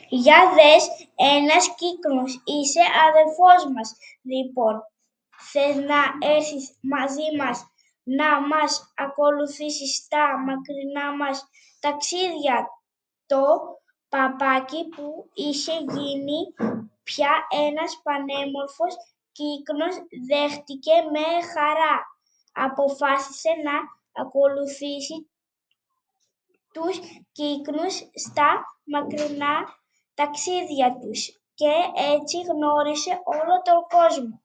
Για δες, ένας κύκνος, είσαι αδερφός μας. Λοιπόν, θες να έρθεις μαζί μας, να μας ακολουθήσεις στα μακρινά μας ταξίδια? Το παπάκι που είχε γίνει πια ένας πανέμορφος κύκνος δέχτηκε με χαρά. Αποφάσισε να ακολουθήσει τους κύκνους στα μακρινά ταξίδια τους και έτσι γνώρισε όλο τον κόσμο.